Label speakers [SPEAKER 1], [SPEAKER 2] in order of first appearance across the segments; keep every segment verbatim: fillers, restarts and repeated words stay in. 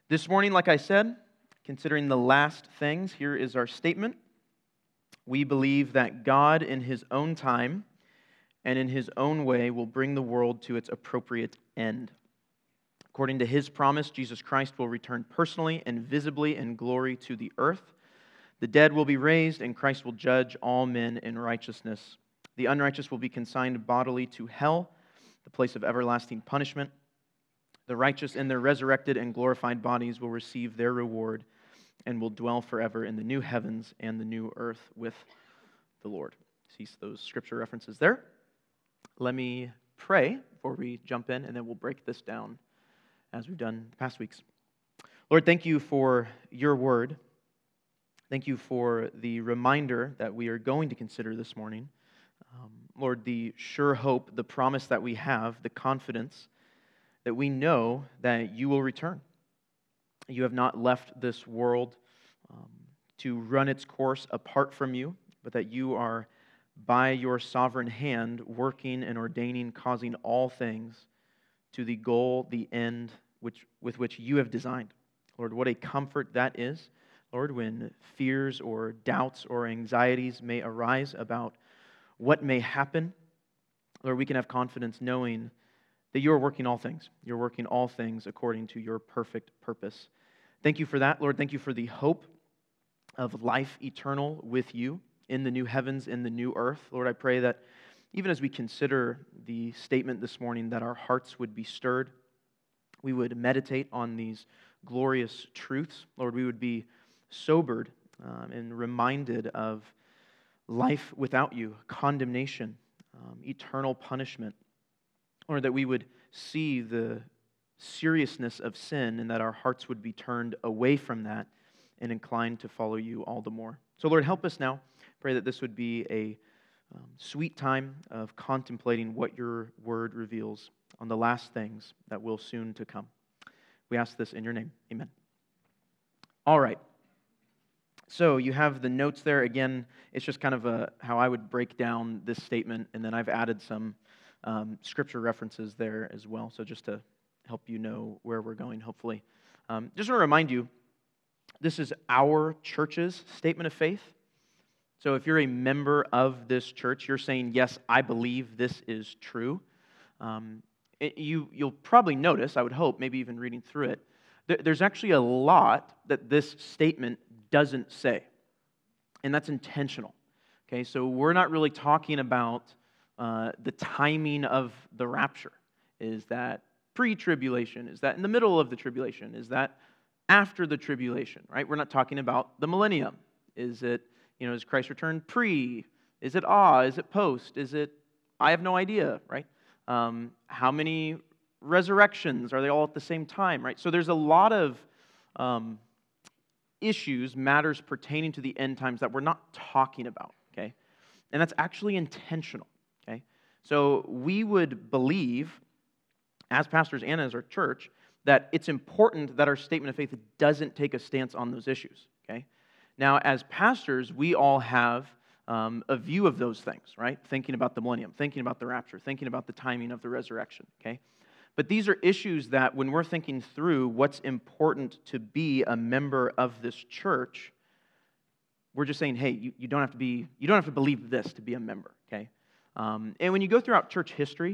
[SPEAKER 1] This morning, like I said, considering the last things, here is our statement. We believe that God, in His own time and in His own way, will bring the world to its appropriate end. According to His promise, Jesus Christ will return personally and visibly in glory to the earth. The dead will be raised, and Christ will judge all men in righteousness. The unrighteous will be consigned bodily to hell, the place of everlasting punishment. The righteous in their resurrected and glorified bodies will receive their reward and will dwell forever in the new heavens and the new earth with the Lord. See those scripture references there? Let me pray before we jump in, and then we'll break this down as we've done the past weeks. Lord, thank you for your word. Thank you for the reminder that we are going to consider this morning. Um, Lord, the sure hope, the promise that we have, the confidence that we know that you will return. You have not left this world um, to run its course apart from you, but that you are by your sovereign hand working and ordaining, causing all things to the goal, the end which with which you have designed. Lord, what a comfort that is, Lord, when fears or doubts or anxieties may arise about what may happen. Lord, we can have confidence knowing that you are working all things. You're working all things according to your perfect purpose. Thank you for that, Lord. Thank you for the hope of life eternal with you in the new heavens, in the new earth. Lord, I pray that even as we consider the statement this morning, that our hearts would be stirred. We would meditate on these glorious truths. Lord, we would be sobered um, and reminded of life without you, condemnation, um, eternal punishment. Or that we would see the seriousness of sin and that our hearts would be turned away from that and inclined to follow you all the more. So Lord, help us now. Pray that this would be a um, sweet time of contemplating what your word reveals on the last things that will soon to come. We ask this in your name. Amen. All right. So you have the notes there. Again, it's just kind of a, how I would break down this statement, and then I've added some Um, scripture references there as well, so just to help you know where we're going, hopefully. Um, just want to remind you, this is our church's statement of faith. So if you're a member of this church, you're saying, yes, I believe this is true. Um, it, you, you'll probably notice, I would hope, maybe even reading through it, th- there's actually a lot that this statement doesn't say, and that's intentional. Okay, so we're not really talking about Uh, the timing of the rapture. Is that pre-tribulation? Is that in the middle of the tribulation? Is that after the tribulation, right? We're not talking about the millennium. Is it, you know, is Christ return pre? Is it ah? Is it post? Is it, I have no idea, right? Um, how many resurrections? Are they all at the same time, right? So there's a lot of um, issues, matters pertaining to the end times that we're not talking about, okay? And that's actually intentional. Okay? So we would believe, as pastors and as our church, that it's important that our statement of faith doesn't take a stance on those issues. Okay? Now, as pastors, we all have um, a view of those things, right? Thinking about the millennium, thinking about the rapture, thinking about the timing of the resurrection. Okay? But these are issues that when we're thinking through what's important to be a member of this church, we're just saying, hey, you, you don't have to be, you don't have to believe this to be a member. Okay? Um, and when you go throughout church history,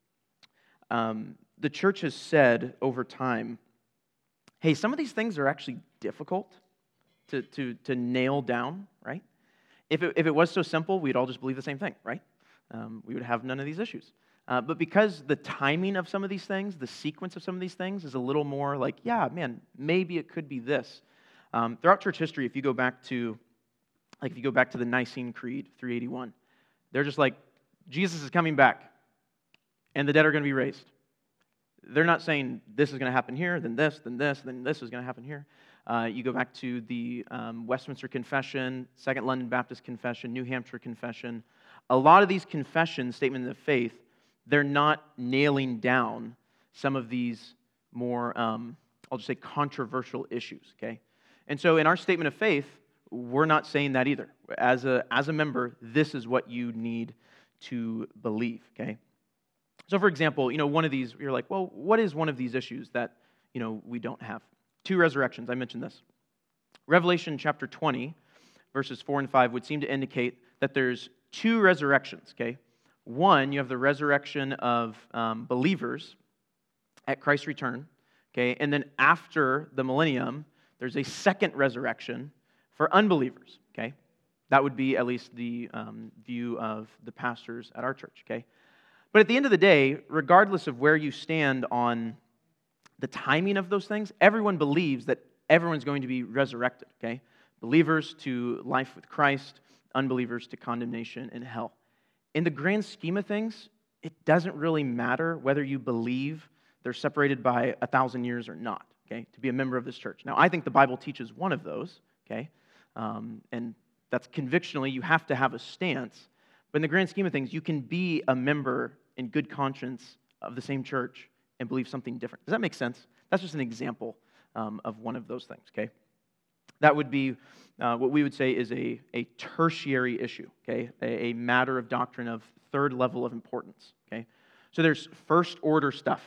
[SPEAKER 1] um, the church has said over time, hey, some of these things are actually difficult to, to, to nail down, right? If it, if it was so simple, we'd all just believe the same thing, right? Um, we would have none of these issues. Uh, but because the timing of some of these things, the sequence of some of these things is a little more like, yeah, man, maybe it could be this. Um, throughout church history, if you go back to, like if you go back to the Nicene Creed, three eighty-one, they're just like, Jesus is coming back, and the dead are going to be raised. They're not saying this is going to happen here, then this, then this, then this is going to happen here. Uh, you go back to the um, Westminster Confession, Second London Baptist Confession, New Hampshire Confession. A lot of these confessions, statements of faith, they're not nailing down some of these more, um, I'll just say, controversial issues, okay? And so in our statement of faith, we're not saying that either. As a, as a member, this is what you need to believe, okay? So for example, you know, one of these, you're like, well, what is one of these issues that, you know, we don't have? Two resurrections, I mentioned this. Revelation chapter twenty, verses four and five would seem to indicate that there's two resurrections, okay? One, you have the resurrection of um, believers at Christ's return, okay? And then after the millennium, there's a second resurrection for unbelievers, okay? That would be at least the um, view of the pastors at our church, okay? But at the end of the day, regardless of where you stand on the timing of those things, everyone believes that everyone's going to be resurrected, okay? Believers to life with Christ, unbelievers to condemnation and hell. In the grand scheme of things, it doesn't really matter whether you believe they're separated by a thousand years or not, okay, to be a member of this church. Now, I think the Bible teaches one of those, okay, um, and that's convictionally, you have to have a stance, but in the grand scheme of things, you can be a member in good conscience of the same church and believe something different. Does that make sense? That's just an example um, of one of those things, okay? That would be uh, what we would say is a, a tertiary issue, okay? A, a matter of doctrine of third level of importance, okay? So there's first order stuff.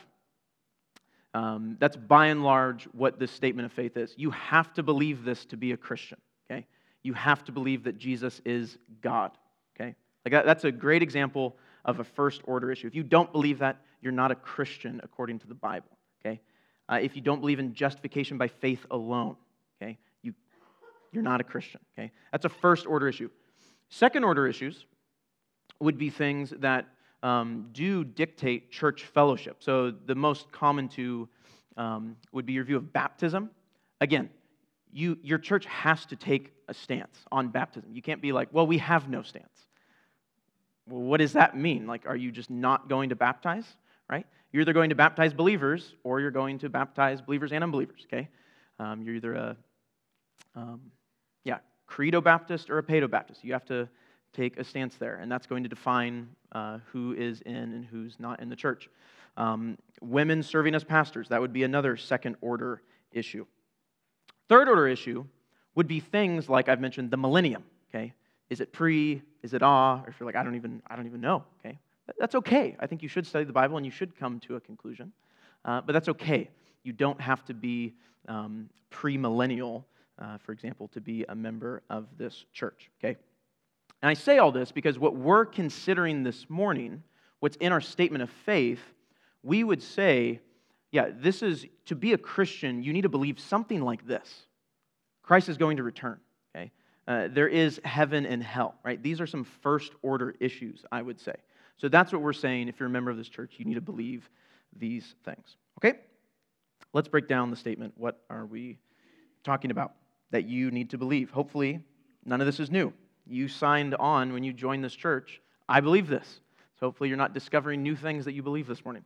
[SPEAKER 1] Um, that's by and large what this statement of faith is. You have to believe this to be a Christian, okay? You have to believe that Jesus is God, okay? Like that, that's a great example of a first order issue. If you don't believe that, you're not a Christian according to the Bible, okay? Uh, if you don't believe in justification by faith alone, okay, you, you're not a Christian, okay? That's a first order issue. Second order issues would be things that um, do dictate church fellowship. So the most common two um, would be your view of baptism. Again, you, your church has to take a stance on baptism. You can't be like, well, we have no stance. Well, what does that mean? Like, are you just not going to baptize, right? You're either going to baptize believers or you're going to baptize believers and unbelievers, okay? Um, you're either a, um, yeah, credo Baptist or a pedo Baptist. You have to take a stance there, and that's going to define uh, who is in and who's not in the church. Um, women serving as pastors, that would be another second order issue. Third order issue would be things like I've mentioned, the millennium, okay? Is it pre? Is it ah? Or if you're like, I don't even, I don't even know, okay? That's okay. I think you should study the Bible and you should come to a conclusion, uh, but that's okay. You don't have to be um, pre-millennial, uh, for example, to be a member of this church, okay? And I say all this because what we're considering this morning, what's in our statement of faith, we would say, yeah, this is, to be a Christian, you need to believe something like this. Christ is going to return, okay? Uh, there is heaven and hell, right? These are some first order issues, I would say. So that's what we're saying. If you're a member of this church, you need to believe these things, okay? Let's break down the statement. What are we talking about that you need to believe? Hopefully, none of this is new. You signed on when you joined this church. I believe this. So hopefully you're not discovering new things that you believe this morning.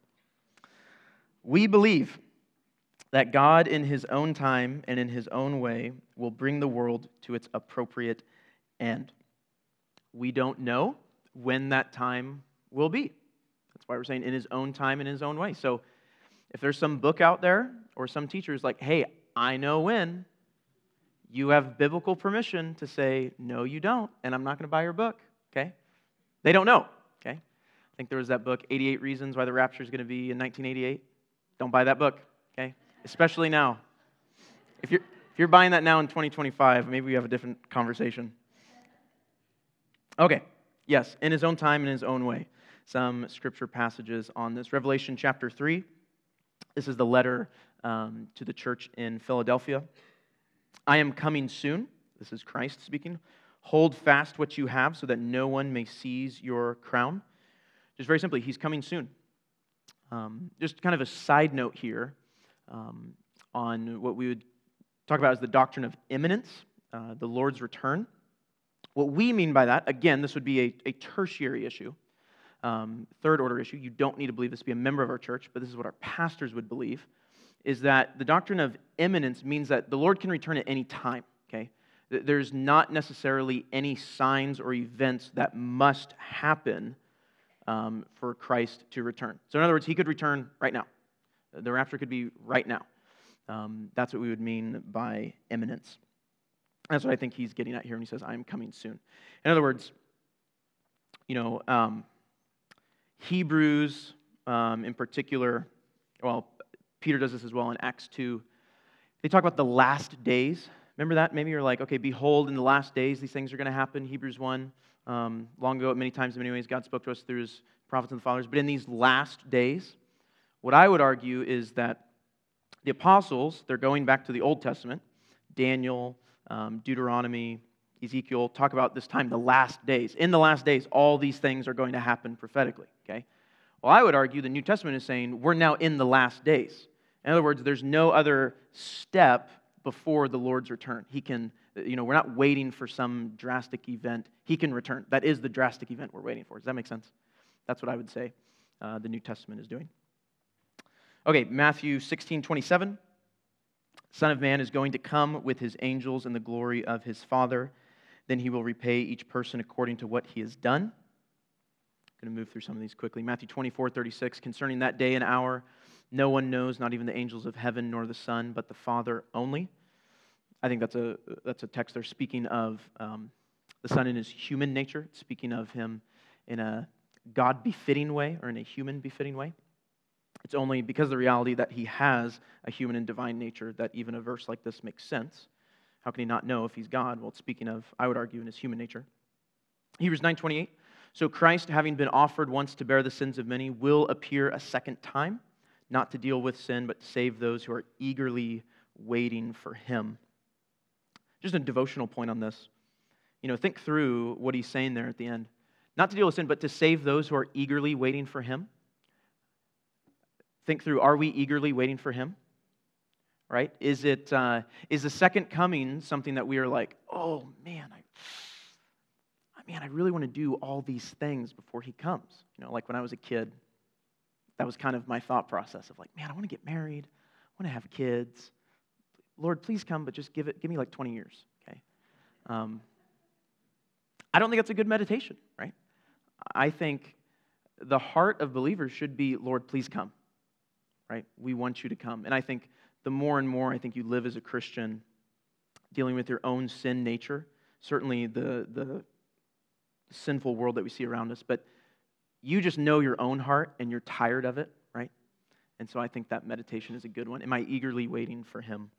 [SPEAKER 1] We believe that God in His own time and in His own way will bring the world to its appropriate end. We don't know when that time will be. That's why we're saying in His own time and in His own way. So if there's some book out there or some teacher is like, hey, I know when, you have biblical permission to say, no, you don't, and I'm not going to buy your book, okay? They don't know, okay? I think there was that book, eighty-eight Reasons Why the Rapture is going to be in nineteen eighty-eight. Don't buy that book, okay? Especially now. If you're, if you're buying that now in twenty twenty-five, maybe we have a different conversation. Okay, yes, in His own time, in His own way. Some scripture passages on this. Revelation chapter three. This is the letter um, to the church in Philadelphia. I am coming soon. This is Christ speaking. Hold fast what you have so that no one may seize your crown. Just very simply, He's coming soon. Um, just kind of a side note here um, on what we would talk about as the doctrine of imminence, uh, the Lord's return. What we mean by that, again, this would be a, a tertiary issue, um, third order issue. You don't need to believe this to be a member of our church, but this is what our pastors would believe, is that the doctrine of imminence means that the Lord can return at any time, okay? There's not necessarily any signs or events that must happen um, for Christ to return. So in other words, He could return right now. The rapture could be right now. Um, that's what we would mean by imminence. That's what I think He's getting at here when He says, I am coming soon. In other words, you know, um, Hebrews um, in particular, well, Peter does this as well in Acts two. They talk about the last days. Remember that? Maybe you're like, okay, behold, in the last days, these things are going to happen. Hebrews one, um, long ago, many times in many ways, God spoke to us through His prophets and the fathers. But in these last days, what I would argue is that the apostles, they're going back to the Old Testament, Daniel, um, Deuteronomy, Ezekiel, talk about this time, the last days. In the last days, all these things are going to happen prophetically, okay? Well, I would argue the New Testament is saying we're now in the last days. In other words, there's no other step before the Lord's return. He can, you know, we're not waiting for some drastic event. He can return. That is the drastic event we're waiting for. Does that make sense? That's what I would say uh, the New Testament is doing. Okay, Matthew sixteen twenty-seven. Son of Man is going to come with His angels in the glory of His Father. Then He will repay each person according to what he has done. I'm going to move through some of these quickly. Matthew twenty-four thirty-six. Concerning that day and hour, no one knows, not even the angels of heaven, nor the Son, but the Father only. I think that's a that's a text there speaking of um, the Son in His human nature, speaking of Him in a God-befitting way or in a human-befitting way. It's only because of the reality that He has a human and divine nature that even a verse like this makes sense. How can He not know if He's God? Well, it's speaking of, I would argue, in His human nature. Hebrews nine twenty-eight. So Christ, having been offered once to bear the sins of many, will appear a second time, not to deal with sin, but to save those who are eagerly waiting for Him. Just a devotional point on this. You know, think through what He's saying there at the end. Not to deal with sin, but to save those who are eagerly waiting for Him. Think through, are we eagerly waiting for Him? Right? Is it uh, is the second coming something that we are like, oh man, I, man, I really want to do all these things before He comes. You know, like when I was a kid, that was kind of my thought process of like, man, I want to get married, I want to have kids. Lord, please come, but just give it, give me like twenty years, okay? Um, I don't think that's a good meditation, right? I think the heart of believers should be, Lord, please come, right? We want you to come. And I think the more and more I think you live as a Christian, dealing with your own sin nature, certainly the, the sinful world that we see around us, but you just know your own heart and you're tired of it, right? And so I think that meditation is a good one. Am I eagerly waiting for Him?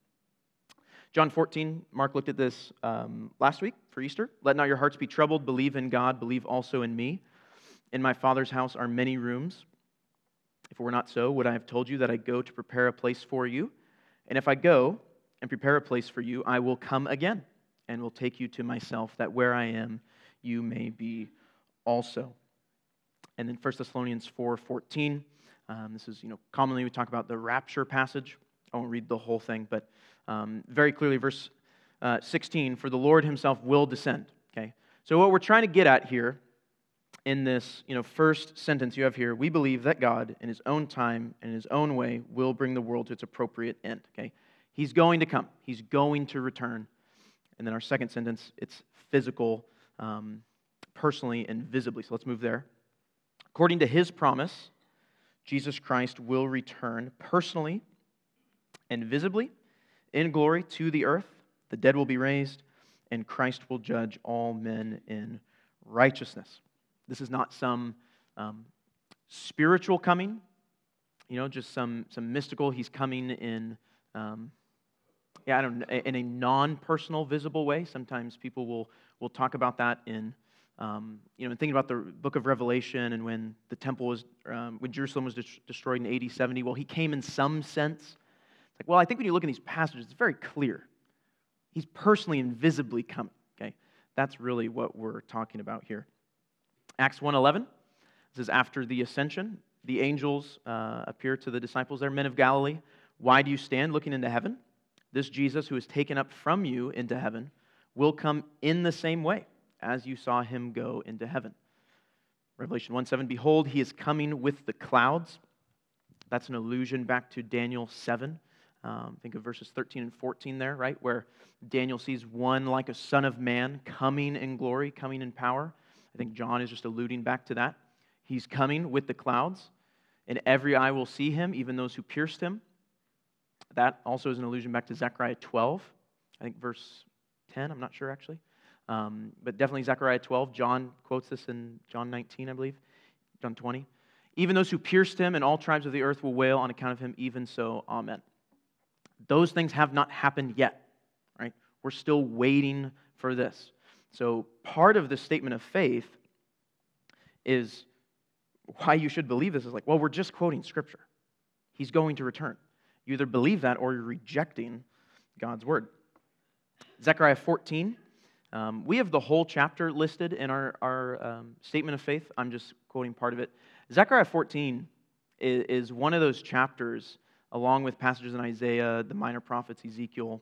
[SPEAKER 1] John fourteen, Mark looked at this um, last week for Easter. Let not your hearts be troubled. Believe in God. Believe also in me. In my Father's house are many rooms. If it were not so, would I have told you that I go to prepare a place for you? And if I go and prepare a place for you, I will come again and will take you to myself, that where I am, you may be also. And then First Thessalonians four fourteen. Um, this is, you know, commonly we talk about the rapture passage. I won't read the whole thing, but um, very clearly, verse uh, sixteen, for the Lord Himself will descend. Okay, so what we're trying to get at here in this, you know, first sentence you have here, we believe that God, in His own time and in His own way, will bring the world to its appropriate end. Okay, He's going to come. He's going to return. And then our second sentence, it's physical, um, personally and visibly. So let's move there. According to His promise, Jesus Christ will return personally and visibly in glory to the earth. The dead will be raised, and Christ will judge all men in righteousness. This is not some um, spiritual coming, you know, just some some mystical. He's coming in, um, yeah, I don't know, in a non-personal, visible way. Sometimes people will will talk about that in, um, you know, thinking about the book of Revelation and when the temple was, um, when Jerusalem was de- destroyed in A D seventy. Well, He came in some sense. Like, well, I think when you look in these passages, it's very clear. He's personally and visibly coming, okay? That's really what we're talking about here. Acts one eleven, this is after the ascension. The angels uh, appear to the disciples there, men of Galilee, why do you stand looking into heaven? This Jesus who is taken up from you into heaven will come in the same way as you saw Him go into heaven. Revelation one seven, behold, He is coming with the clouds. That's an allusion back to Daniel seven. Um, think of verses thirteen and fourteen there, right? Where Daniel sees one like a son of man coming in glory, coming in power. I think John is just alluding back to that. He's coming with the clouds, and every eye will see Him, even those who pierced Him. That also is an allusion back to Zechariah twelve, I think verse ten, I'm not sure actually. Um, but definitely Zechariah twelve. John quotes this in John nineteen, I believe, John twenty. Even those who pierced Him and all tribes of the earth will wail on account of Him, even so, amen. Those things have not happened yet, right? We're still waiting for this. So part of this statement of faith is why you should believe this is like, well, we're just quoting Scripture. He's going to return. You either believe that or you're rejecting God's word. Zechariah fourteen, um, we have the whole chapter listed in our, our um, statement of faith. I'm just quoting part of it. Zechariah fourteen is, is one of those chapters, along with passages in Isaiah, the minor prophets, Ezekiel,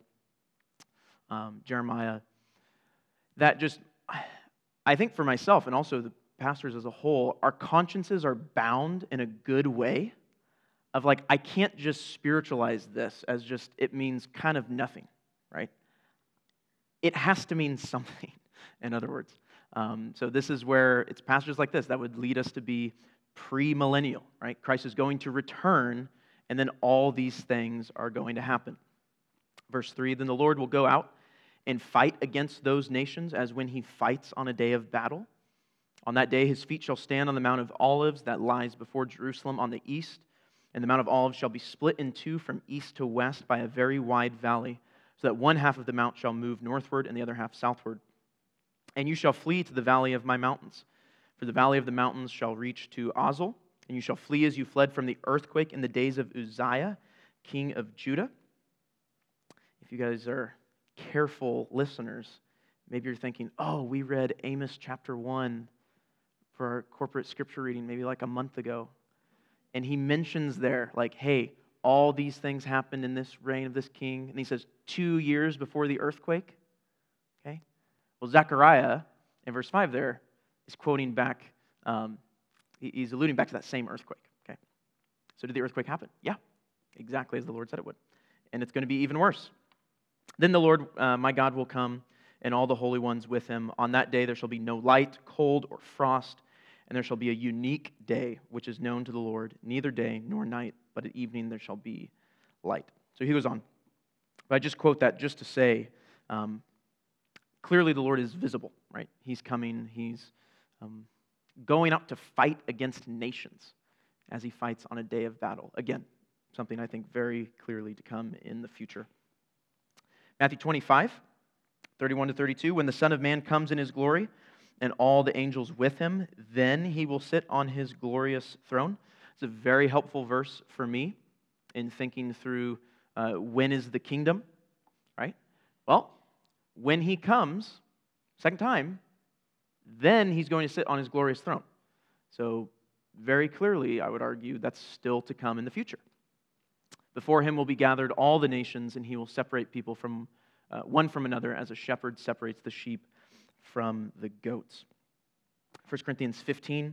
[SPEAKER 1] um, Jeremiah, that just, I think for myself and also the pastors as a whole, our consciences are bound in a good way of like, I can't just spiritualize this as just, it means kind of nothing, right? It has to mean something, in other words. Um, so this is where it's passages like this that would lead us to be pre-millennial, right? Christ is going to return, and then all these things are going to happen. Verse three, then the Lord will go out and fight against those nations as when he fights on a day of battle. On that day his feet shall stand on the Mount of Olives that lies before Jerusalem on the east, and the Mount of Olives shall be split in two from east to west by a very wide valley, so that one half of the mount shall move northward and the other half southward. And you shall flee to the valley of my mountains, for the valley of the mountains shall reach to Ozel, and you shall flee as you fled from the earthquake in the days of Uzziah, king of Judah. If you guys are careful listeners, maybe you're thinking, oh, we read Amos chapter one for our corporate scripture reading maybe like a month ago. And he mentions there, like, hey, all these things happened in this reign of this king. And he says, two years before the earthquake. Okay? Well, Zechariah, in verse five there, is quoting back, um, he's alluding back to that same earthquake. Okay? So did the earthquake happen? Yeah, exactly as the Lord said it would. And it's going to be even worse. Then the Lord, uh, my God, will come, and all the holy ones with him. On that day there shall be no light, cold, or frost, and there shall be a unique day, which is known to the Lord, neither day nor night, but at evening there shall be light. So he goes on. But I just quote that just to say, um, clearly the Lord is visible, right? He's coming, he's um, going out to fight against nations as he fights on a day of battle. Again, something I think very clearly to come in the future. Matthew twenty-five, thirty-one to thirty-two, when the Son of Man comes in his glory, and all the angels with him, then he will sit on his glorious throne. It's a very helpful verse for me in thinking through uh, when is the kingdom, right? Well, when he comes, second time, then he's going to sit on his glorious throne. So very clearly, I would argue, that's still to come in the future. Before him will be gathered all the nations, and he will separate people from uh, one from another as a shepherd separates the sheep from the goats. First Corinthians fifteen,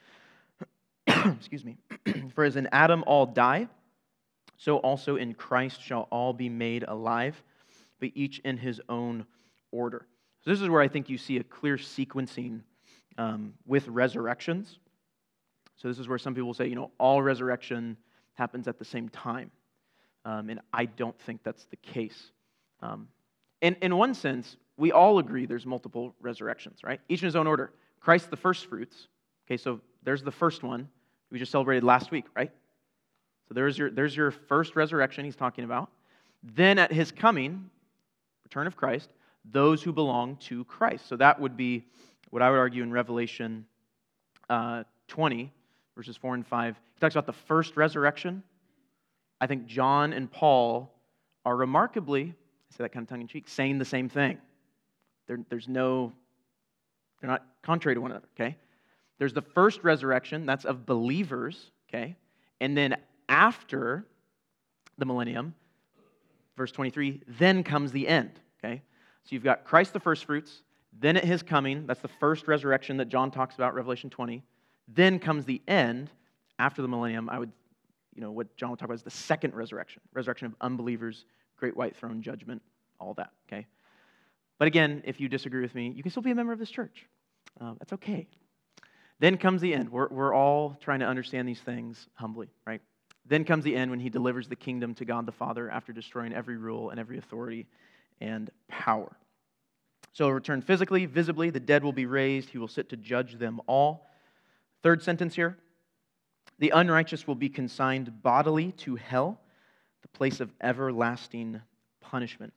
[SPEAKER 1] excuse me, for as in Adam all die, so also in Christ shall all be made alive, but each in his own order. So this is where I think you see a clear sequencing um, with resurrections. So this is where some people say, you know, all resurrection happens at the same time. Um, and I don't think that's the case. Um, in, in one sense, we all agree there's multiple resurrections, right? Each in his own order. Christ the first fruits. Okay, so there's the first one we just celebrated last week, right? So there's your, there's your first resurrection he's talking about. Then at his coming, return of Christ, those who belong to Christ. So that would be what I would argue in Revelation uh, twenty, verses four and five. He talks about the first resurrection. I think John and Paul are remarkably, I say that kind of tongue-in-cheek, saying the same thing. There, there's no, they're not contrary to one another, okay? There's the first resurrection, that's of believers, okay? And then after the millennium, verse twenty-three, then comes the end, okay? So you've got Christ the first fruits, then at his coming, that's the first resurrection that John talks about, Revelation twenty. Then comes the end, after the millennium, I would You know, what John will talk about is the second resurrection, resurrection of unbelievers, great white throne judgment, all that, okay? But again, if you disagree with me, you can still be a member of this church. Uh, that's okay. Then comes the end. We're, we're all trying to understand these things humbly, right? Then comes the end when he delivers the kingdom to God the Father after destroying every rule and every authority and power. So he'll return physically, visibly, the dead will be raised, he will sit to judge them all. Third sentence here. The unrighteous will be consigned bodily to hell. the place of everlasting punishment.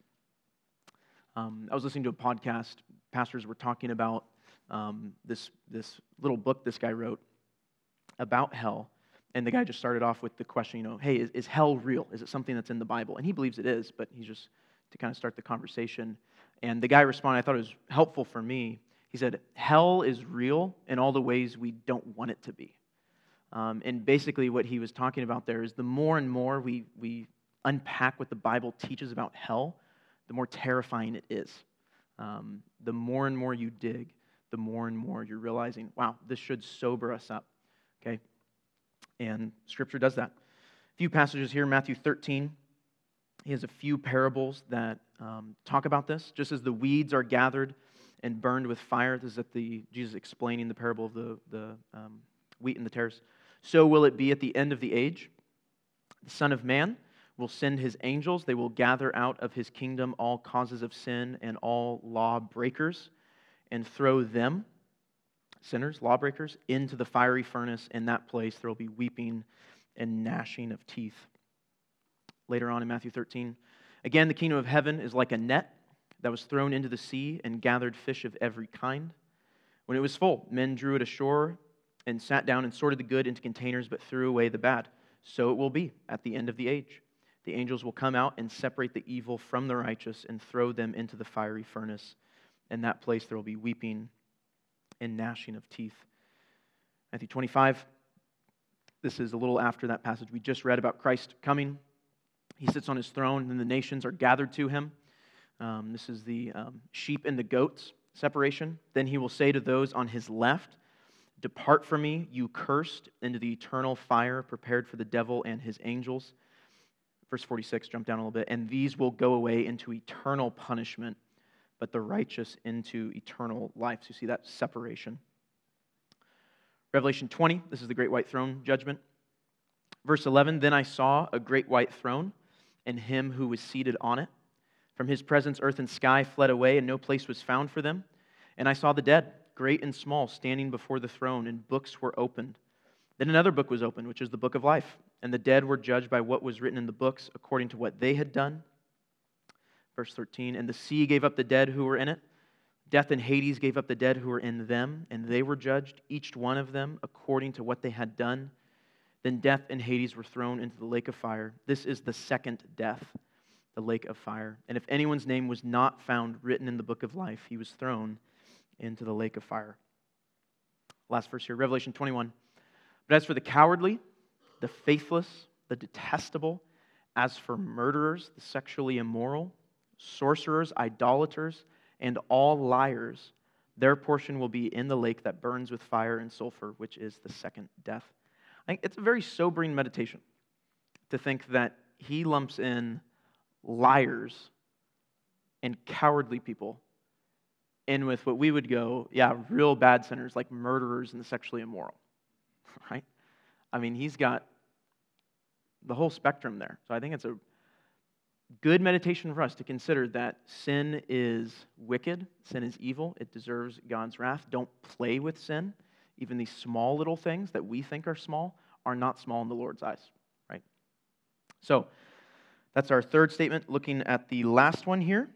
[SPEAKER 1] Um, I was listening to a podcast. Pastors were talking about um, this, this little book this guy wrote about hell. And the guy just started off with the question, you know, hey, is, is hell real? Is it something that's in the Bible? And he believes it is, but he's just to kind of start the conversation. And the guy responded, I thought it was helpful for me. He said, hell is real in all the ways we don't want it to be. Um, and basically what he was talking about there is the more and more we, we unpack what the Bible teaches about hell, the more terrifying it is. Um, the more and more you dig, the more and more you're realizing, wow, this should sober us up. Okay? And Scripture does that. A few passages here, Matthew thirteen. He has a few parables that um, talk about this. Just as the weeds are gathered and burned with fire, this is at the Jesus explaining the parable of the, the um, wheat and the tares. So will it be at the end of the age. The Son of Man will send his angels. They will gather out of his kingdom all causes of sin and all lawbreakers and throw them, sinners, lawbreakers, into the fiery furnace. In that place there will be weeping and gnashing of teeth. Later on in Matthew thirteen, again, the kingdom of heaven is like a net that was thrown into the sea and gathered fish of every kind. When it was full, men drew it ashore and sat down and sorted the good into containers, but threw away the bad. So it will be at the end of the age. The angels will come out and separate the evil from the righteous and throw them into the fiery furnace. In that place there will be weeping and gnashing of teeth. Matthew twenty-five, this is a little after that passage we just read about Christ coming. He sits on his throne, and the nations are gathered to him. Um, this is the um, sheep and the goats separation. Then he will say to those on his left, depart from me, you cursed, into the eternal fire prepared for the devil and his angels. Verse forty-six, jump down a little bit. And these will go away into eternal punishment, but the righteous into eternal life. So you see that separation. Revelation twenty, this is the great white throne judgment. Verse eleven, then I saw a great white throne, and him who was seated on it. From his presence earth and sky fled away, and no place was found for them. And I saw the dead, great and small, standing before the throne, and books were opened. Then another book was opened, which is the book of life. And the dead were judged by what was written in the books, according to what they had done. Verse thirteen, and the sea gave up the dead who were in it. Death and Hades gave up the dead who were in them, and they were judged, each one of them, according to what they had done. Then death and Hades were thrown into the lake of fire. This is the second death, the lake of fire. And if anyone's name was not found written in the book of life, he was thrown into the lake of fire. Last verse here, Revelation twenty-one. But as for the cowardly, the faithless, the detestable, as for murderers, the sexually immoral, sorcerers, idolaters, and all liars, their portion will be in the lake that burns with fire and sulfur, which is the second death. I think it's a very sobering meditation to think that he lumps in liars and cowardly people in with what we would go, yeah, real bad sinners like murderers and the sexually immoral, right? I mean, he's got the whole spectrum there. So I think it's a good meditation for us to consider that sin is wicked, sin is evil, it deserves God's wrath. Don't play with sin. Even these small little things that we think are small are not small in the Lord's eyes, right? So that's our third statement. Looking at the last one here.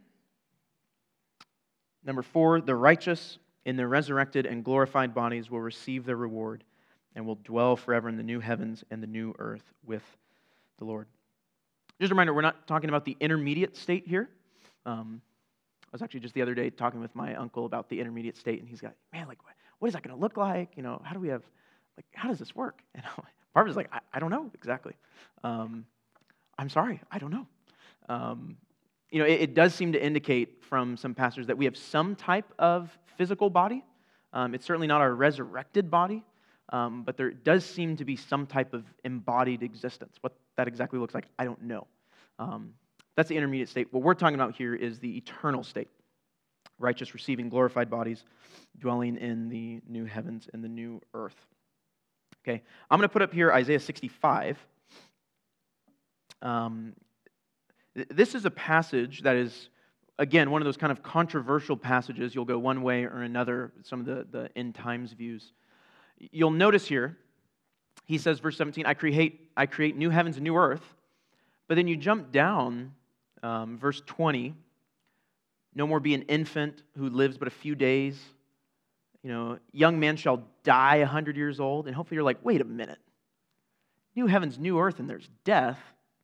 [SPEAKER 1] Number four, the righteous in their resurrected and glorified bodies will receive their reward and will dwell forever in the new heavens and the new earth with the Lord. Just a reminder, we're not talking about the intermediate state here. Um, I was actually just the other day talking with my uncle about the intermediate state, and he's got, man, like, what, what is that going to look like? You know, how do we have, like, how does this work? And Barbara's like, I, I don't know exactly. Um, I'm sorry, I don't know. Um, you know, it, it does seem to indicate from some pastors that we have some type of physical body. Um, it's certainly not our resurrected body, um, but there does seem to be some type of embodied existence. What that exactly looks like, I don't know. Um, that's the intermediate state. What we're talking about here is the eternal state. Righteous receiving glorified bodies, dwelling in the new heavens and the new earth. Okay, I'm going to put up here Isaiah sixty-five. Um, th- this is a passage that is, again, one of those kind of controversial passages. You'll go one way or another, some of the, the end times views. You'll notice here, he says, verse seventeen, I create, I create new heavens and new earth, But then you jump down, um, verse twenty, no more be an infant who lives but a few days. You know, young man shall die a hundred years old. And hopefully you're like, wait a minute. New heavens, new earth, and there's death.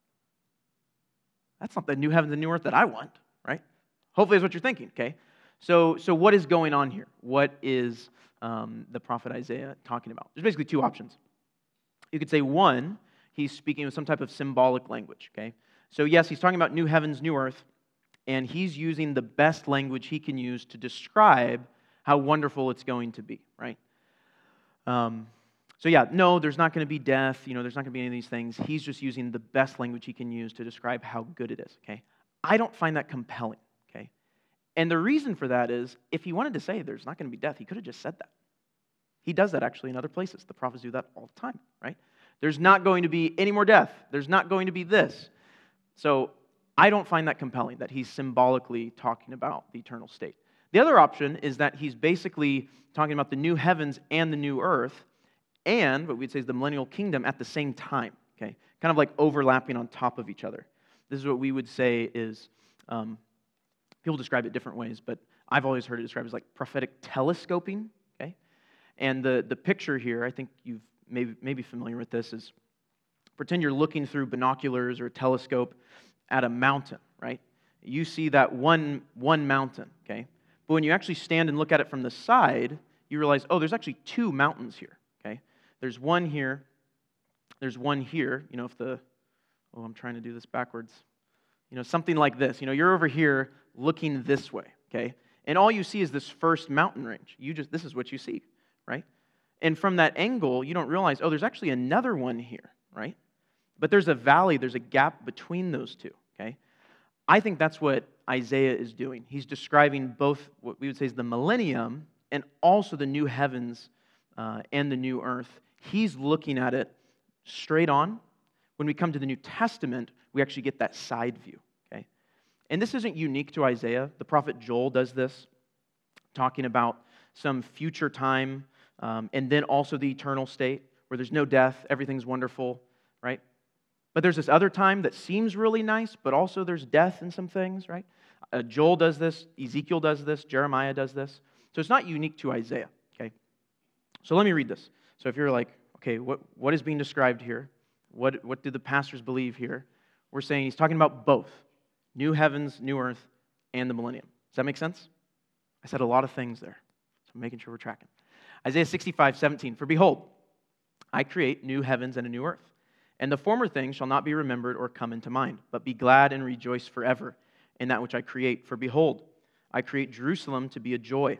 [SPEAKER 1] That's not the new heavens and new earth that I want, right? Hopefully that's what you're thinking, okay? So, so what is going on here? What is um, the prophet Isaiah talking about? There's basically two options. You could say, one, he's speaking with some type of symbolic language, okay? So yes, he's talking about new heavens, new earth, and he's using the best language he can use to describe how wonderful it's going to be, right? Um, so yeah, no, there's not going to be death, you know, there's not going to be any of these things. He's just using the best language he can use to describe how good it is, okay? I don't find that compelling, okay? And the reason for that is, if he wanted to say there's not going to be death, he could have just said that. He does that actually in other places. The prophets do that all the time, right? There's not going to be any more death. There's not going to be this. So I don't find that compelling, that he's symbolically talking about the eternal state. The other option is that he's basically talking about the new heavens and the new earth and what we'd say is the millennial kingdom at the same time, okay? Kind of like overlapping on top of each other. This is what we would say is, um, people describe it different ways, but I've always heard it described as like prophetic telescoping, okay? And the, the picture here, I think you've maybe, maybe familiar with this, is pretend you're looking through binoculars or a telescope at a mountain, right? You see that one, one mountain, okay? But when you actually stand and look at it from the side, you realize, oh, there's actually two mountains here, okay? There's one here, there's one here, you know, if the, oh, I'm trying to do this backwards. You know, something like this. You know, you're over here looking this way, okay? And all you see is this first mountain range. You just, this is what you see, right? And from that angle, you don't realize, oh, there's actually another one here, right? But there's a valley, there's a gap between those two, okay? I think that's what Isaiah is doing. He's describing both what we would say is the millennium and also the new heavens uh, and the new earth. He's looking at it straight on. When we come to the New Testament, we actually get that side view, okay? And this isn't unique to Isaiah. The prophet Joel does this, talking about some future time um, and then also the eternal state where there's no death, everything's wonderful, right? But there's this other time that seems really nice, but also there's death in some things, right? Uh, Joel does this, Ezekiel does this, Jeremiah does this. So it's not unique to Isaiah, okay? So let me read this. So if you're like, okay, what, what is being described here? What, what do the pastors believe here? We're saying he's talking about both, new heavens, new earth, and the millennium. Does that make sense? I said a lot of things there, so I'm making sure we're tracking. Isaiah sixty-five, seventeen, for behold, I create new heavens and a new earth. And the former things shall not be remembered or come into mind, but be glad and rejoice forever in that which I create. For behold, I create Jerusalem to be a joy,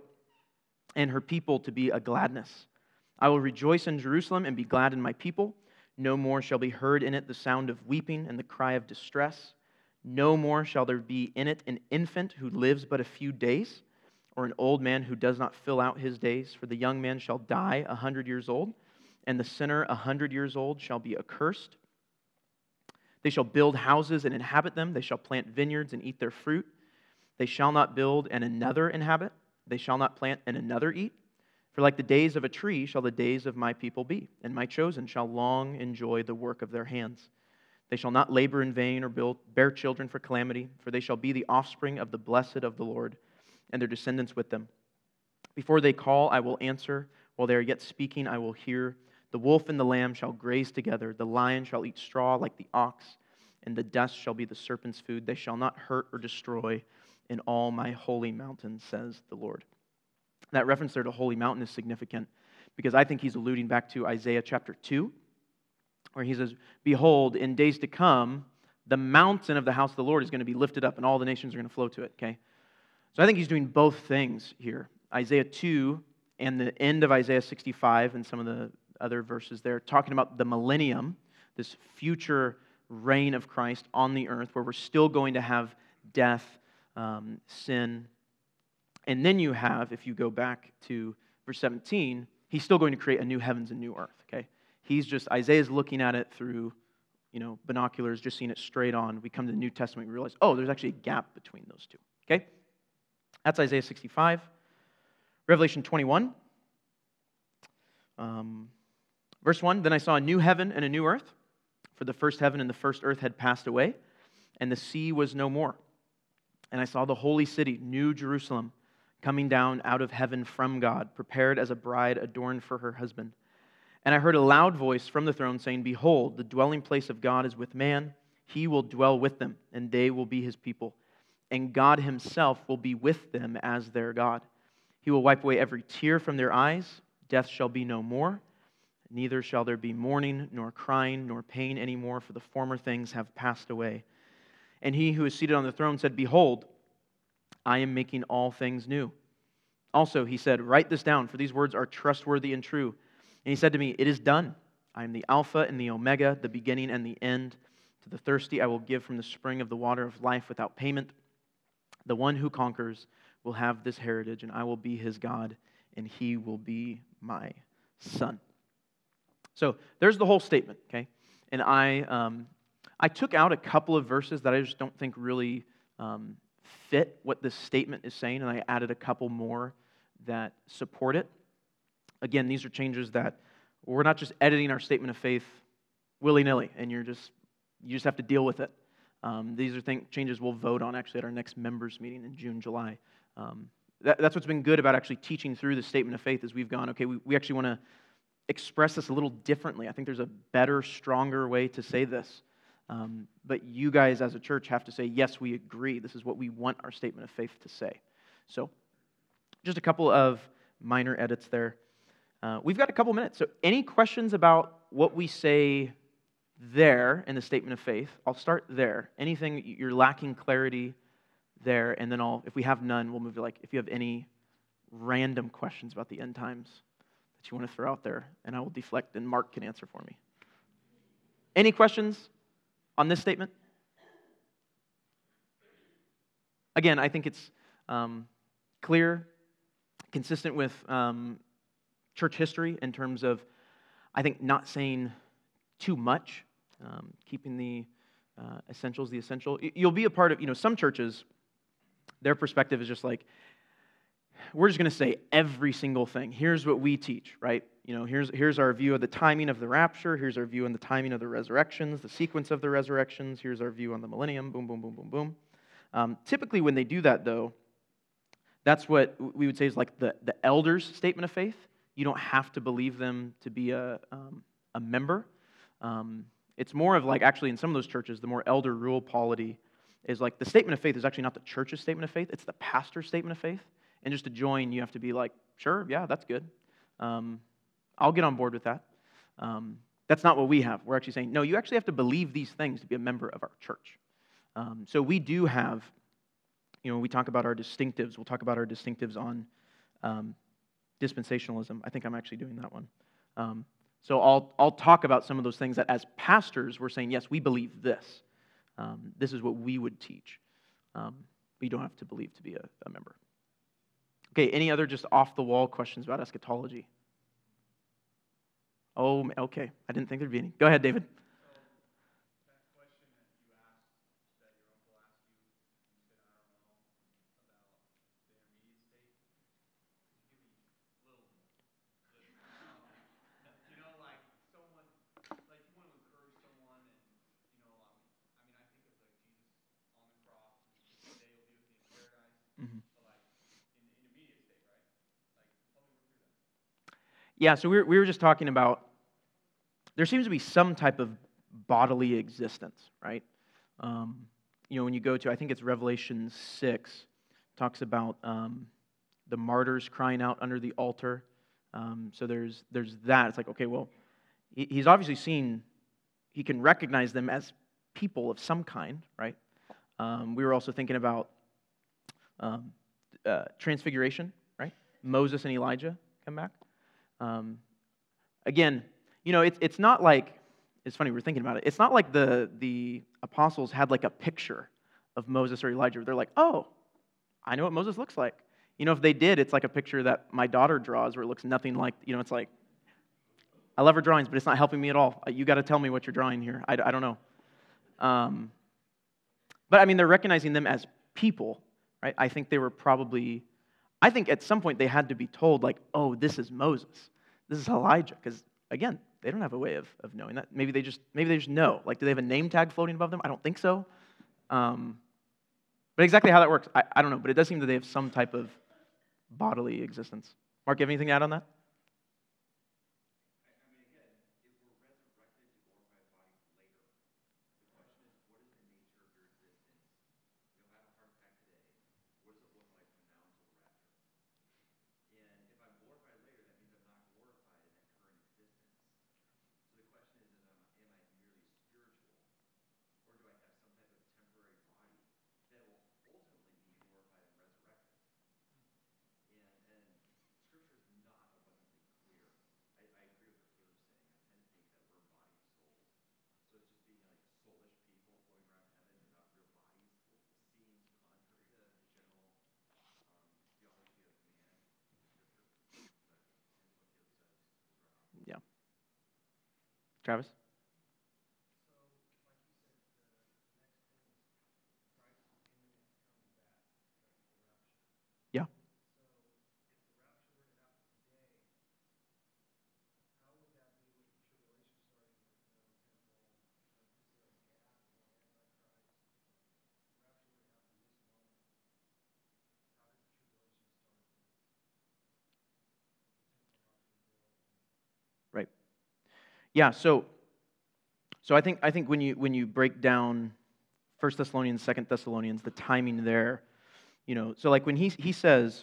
[SPEAKER 1] and her people to be a gladness. I will rejoice in Jerusalem and be glad in my people. No more shall be heard in it the sound of weeping and the cry of distress. No more shall there be in it an infant who lives but a few days, or an old man who does not fill out his days. For the young man shall die a hundred years old, and the sinner a hundred years old shall be accursed. They shall build houses and inhabit them. They shall plant vineyards and eat their fruit. They shall not build and another inhabit. They shall not plant and another eat. For like the days of a tree shall the days of my people be, and my chosen shall long enjoy the work of their hands. They shall not labor in vain or build, bear children for calamity, for they shall be the offspring of the blessed of the Lord, and their descendants with them. Before they call, I will answer. While they are yet speaking, I will hear. The wolf and the lamb shall graze together. The lion shall eat straw like the ox, and the dust shall be the serpent's food. They shall not hurt or destroy in all my holy mountain, says the Lord. That reference there to holy mountain is significant because I think he's alluding back to Isaiah chapter two, where he says, behold, in days to come, the mountain of the house of the Lord is going to be lifted up and all the nations are going to flow to it, okay? So I think he's doing both things here. Isaiah two and the end of Isaiah sixty-five and some of the other verses there, talking about the millennium, this future reign of Christ on the earth where we're still going to have death, um, sin. And then you have, if you go back to verse seventeen, he's still going to create a new heavens and new earth, okay? He's just, Isaiah's looking at it through, you know, binoculars, just seeing it straight on. We come to the New Testament and realize, oh, there's actually a gap between those two, okay? That's Isaiah sixty-five. Revelation twenty-one. Um, verse one, then I saw a new heaven and a new earth. For the first heaven and the first earth had passed away, and the sea was no more. And I saw the holy city, New Jerusalem, coming down out of heaven from God, prepared as a bride adorned for her husband. And I heard a loud voice from the throne saying, Behold, the dwelling place of God is with man. He will dwell with them, and they will be his people. And God himself will be with them as their God. He will wipe away every tear from their eyes. Death shall be no more. Neither shall there be mourning, nor crying, nor pain anymore, for the former things have passed away. And he who is seated on the throne said, Behold, I am making all things new. Also, he said, Write this down, for these words are trustworthy and true. And he said to me, It is done. I am the Alpha and the Omega, the beginning and the end. To the thirsty I will give from the spring of the water of life without payment. The one who conquers will have this heritage, and I will be his God, and he will be my son. So there's the whole statement, okay? And I um, I took out a couple of verses that I just don't think really um, fit what this statement is saying, and I added a couple more that support it. Again, these are changes that we're not just editing our statement of faith willy-nilly, and you're just you just have to deal with it. Um, these are thing, changes we'll vote on actually at our next members meeting in June, July. Um, that, that's what's been good about actually teaching through the statement of faith is we've gone, okay, we, we actually want to express this a little differently. I think there's a better, stronger way to say this. Um, but you guys as a church have to say, yes, we agree. This is what we want our statement of faith to say. So just a couple of minor edits there. Uh, we've got a couple minutes. So any questions about what we say there in the statement of faith? I'll start there. Anything you're lacking clarity there, and then I'll, if we have none, we'll move to like, if you have any random questions about the end times that you want to throw out there, and I will deflect, and Mark can answer for me. Any questions on this statement? Again, I think it's um, clear, consistent with um, church history in terms of, I think, not saying too much, um, keeping the uh, essentials the essential. You'll be a part of, you know, some churches, their perspective is just like, we're just going to say every single thing. Here's what we teach, right? You know, here's here's our view of the timing of the rapture. Here's our view on the timing of the resurrections, the sequence of the resurrections. Here's our view on the millennium. Boom, boom, boom, boom, boom. Um, typically, when they do that, though, that's what we would say is like the, the elders' statement of faith. You don't have to believe them to be a um, a member. Um, it's more of like, actually, in some of those churches, the more elder rule polity is like the statement of faith is actually not the church's statement of faith. It's the pastor's statement of faith. And just to join, you have to be like, sure, yeah, that's good. Um, I'll get on board with that. Um, that's not what we have. We're actually saying, no, you actually have to believe these things to be a member of our church. Um, so we do have, you know, we talk about our distinctives. We'll talk about our distinctives on um, dispensationalism. I think I'm actually doing that one. Um, so I'll I'll talk about some of those things that as pastors, we're saying, yes, we believe this. Um, this is what we would teach. Um, but you don't have to believe to be a, a member. Okay, any other just off-the-wall questions about eschatology? Oh, okay. I didn't think there'd be any. Go ahead, David. Yeah, so we were, we were just talking about, there seems to be some type of bodily existence, right? Um, you know, when you go to, I think it's Revelation six, talks about um, the martyrs crying out under the altar. Um, so there's there's that. It's like, okay, well, he, he's obviously seen, he can recognize them as people of some kind, right? Um, we were also thinking about um, uh, transfiguration, right? Moses and Elijah come back. Um, again, you know, it's it's not like, it's funny, we're thinking about it. It's not like the the apostles had like a picture of Moses or Elijah. They're like, oh, I know what Moses looks like. You know, if they did, it's like a picture that my daughter draws where it looks nothing like, you know, it's like, I love her drawings, but it's not helping me at all. You got to tell me what you're drawing here. I, I don't know. Um, but I mean, they're recognizing them as people, right? I think they were probably... I think at some point they had to be told, like, oh, this is Moses. This is Elijah. Because, again, they don't have a way of, of knowing that. Maybe they just maybe they just know. Like, do they have a name tag floating above them? I don't think so. Um, but exactly how that works, I, I don't know. But it does seem that they have some type of bodily existence. Mark, you have anything to add on that? Yeah. Travis? Yeah. Right. Yeah, so so I think I think when you when you break down First Thessalonians, Second Thessalonians, the timing there, you know, so like when he he says,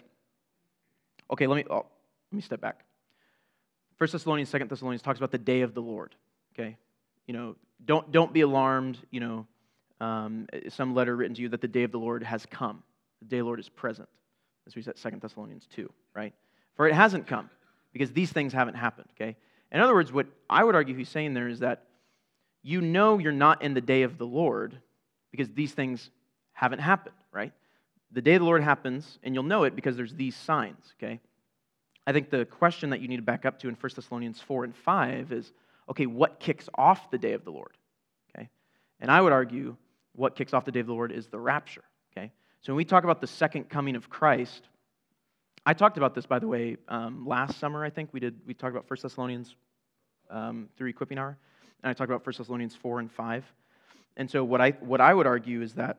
[SPEAKER 1] okay, let me oh, let me step back. First Thessalonians, Second Thessalonians talks about the day of the Lord. Okay, you know, don't don't be alarmed. You know, um, some letter written to you that the day of the Lord has come. The day of the Lord is present, as we said, Second Thessalonians two, right? For it hasn't come, because these things haven't happened. Okay, in other words, what I would argue he's saying there is that you know you're not in the day of the Lord because these things haven't happened, right? The day of the Lord happens, and you'll know it because there's these signs. Okay. I think the question that you need to back up to in First Thessalonians four and five is, okay, what kicks off the day of the Lord? Okay? And I would argue what kicks off the day of the Lord is the rapture. Okay? So when we talk about the second coming of Christ, I talked about this, by the way, um, last summer, I think. We did. We talked about First Thessalonians um, through Equipping Hour, and I talked about First Thessalonians four and five. And so what I, what I would argue is that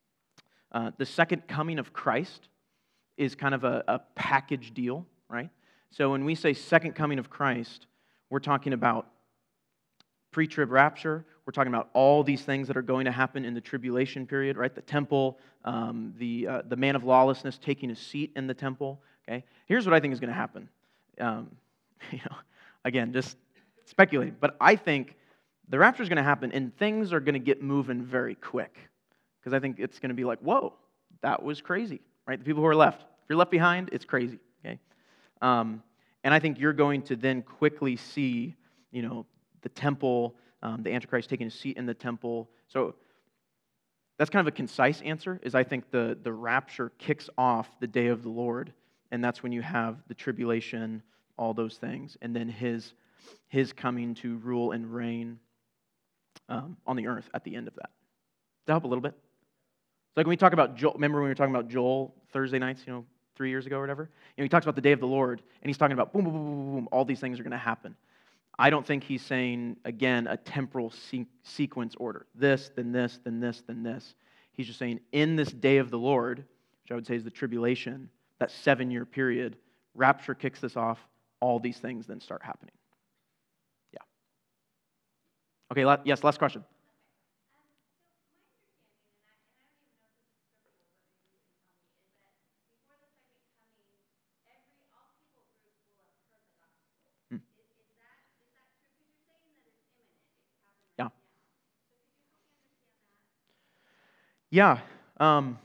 [SPEAKER 1] uh, the second coming of Christ is kind of a, a package deal, right? So when we say second coming of Christ, we're talking about pre-trib rapture. We're talking about all these things that are going to happen in the tribulation period, right? The temple, um, the uh, the man of lawlessness taking a seat in the temple. Okay, here's what I think is going to happen. Um, you know, again, just speculating, but I think the rapture is going to happen, and things are going to get moving very quick, because I think it's going to be like, whoa, that was crazy, right? The people who are left. If you're left behind, it's crazy, okay? Um, and I think you're going to then quickly see, you know, the temple, um, the Antichrist taking a seat in the temple. So that's kind of a concise answer, is I think the, the rapture kicks off the day of the Lord, and that's when you have the tribulation, all those things, and then his, his coming to rule and reign um, on the earth at the end of that. Does that help a little bit? It's like when we talk about Joel, remember when we were talking about Joel Thursday nights, you know, three years ago or whatever? You know, he talks about the day of the Lord, and he's talking about boom, boom, boom, boom, boom, all these things are going to happen. I don't think he's saying, again, a temporal se- sequence order. This, then this, then this, then this. He's just saying, in this day of the Lord, which I would say is the tribulation, that seven-year period, rapture kicks this off, all these things then start happening. Yeah. Okay, la- yes, last question. Hmm. Yeah. Yeah. Um,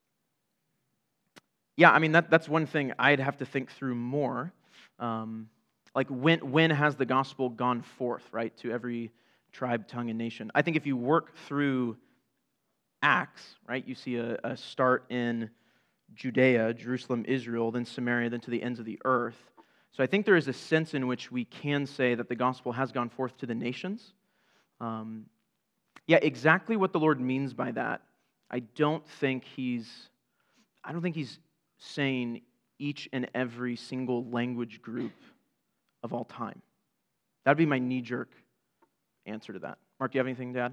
[SPEAKER 1] yeah, I mean, that, that's one thing I'd have to think through more. Um, like, when, when has the gospel gone forth, right, to every tribe, tongue, and nation? I think if you work through Acts, right, you see a, a start in Judea, Jerusalem, Israel, then Samaria, then to the ends of the earth. So I think there is a sense in which we can say that the gospel has gone forth to the nations. Um, yeah, exactly what the Lord means by that, I don't think he's, I don't think he's saying each and every single language group of all time. That'd be my knee-jerk answer to that. Mark, do you have anything to add?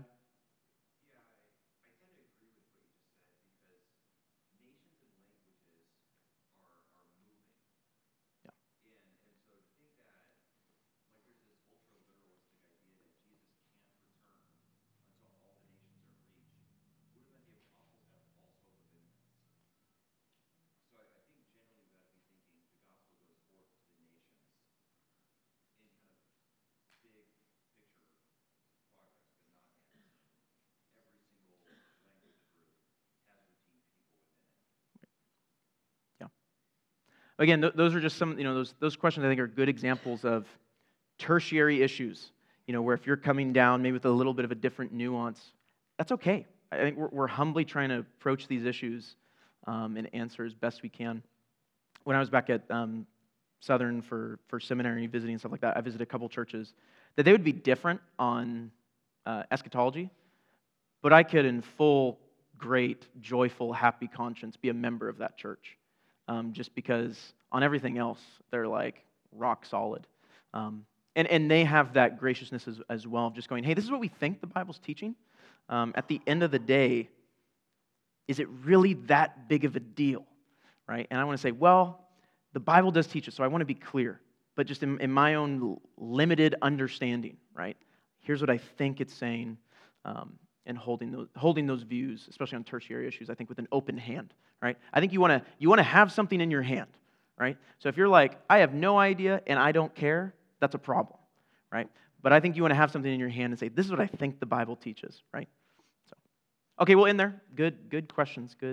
[SPEAKER 1] Again, th- those are just some, you know, those, those questions I think are good examples of tertiary issues, you know, where if you're coming down maybe with a little bit of a different nuance, that's okay. I think we're, we're humbly trying to approach these issues um, and answer as best we can. When I was back at um, Southern for, for seminary, visiting and stuff like that, I visited a couple churches that they would be different on uh, eschatology, but I could in full, great, joyful, happy conscience be a member of that church. Um, just because on everything else, they're like rock solid. Um, and, and they have that graciousness as, as well, of just going, hey, this is what we think the Bible's teaching. Um, at the end of the day, is it really that big of a deal, right? And I want to say, well, the Bible does teach it, so I want to be clear. But just in, in my own limited understanding, right? Here's what I think it's saying. Um, and holding those, holding those views, especially on tertiary issues, I think with an open hand, right? I think you want to you want to have something in your hand, right? So if you're like, I have no idea and I don't care, that's a problem, right? But I think you want to have something in your hand and say, this is what I think the Bible teaches, right? So, okay, we'll end there. Good, good questions. Good.